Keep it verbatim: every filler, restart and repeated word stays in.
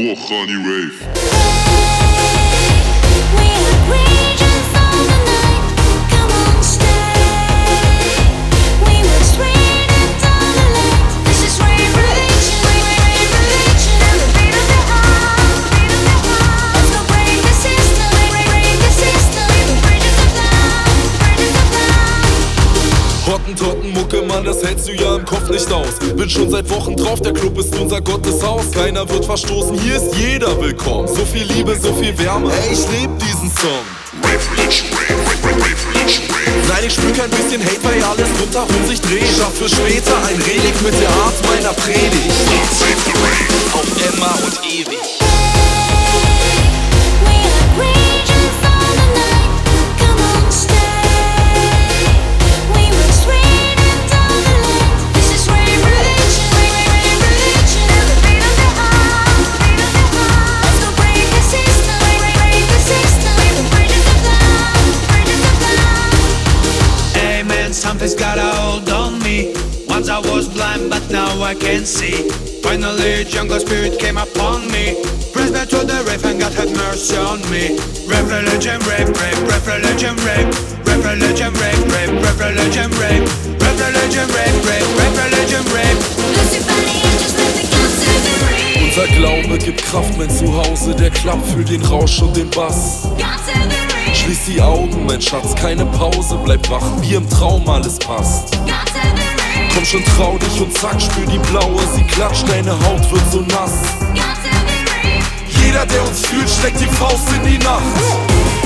Woche an die Rave. Hottentotten, Mucke, Mann, das hältst du ja im Kopf nicht aus. Bin schon seit Wochen drauf, der Club ist unser Gotteshaus. Keiner wird verstoßen, hier ist jeder willkommen. So viel Liebe, so viel Wärme, ey, ich lieb diesen Song. Nein, ich spür kein bisschen Hate, weil alles rundherum sich dreht. Schaff für später ein Relikt mit der Art meiner Predigt. Auf immer und ewig. Something's got a hold on me. Once I was blind, but now I can see. Finally, jungle spirit came upon me. Pressed back to the rave and God had mercy on me. Rap religion, rape, rape, rap religion, rape. Rap religion, rape, rape, rap religion, rape. Rap religion, rape, rape, rap religion, rape. Unser Glaube gibt Kraft, mein Zuhause, der Klapp für den Rausch und den Bass. Schließ die Augen, mein Schatz, keine Pause, bleib wach, wie im Traum alles passt. Komm schon, trau dich und zack, spür die blaue, sie klatscht, deine Haut wird so nass. Jeder, der uns fühlt, steckt die Faust in die Nacht.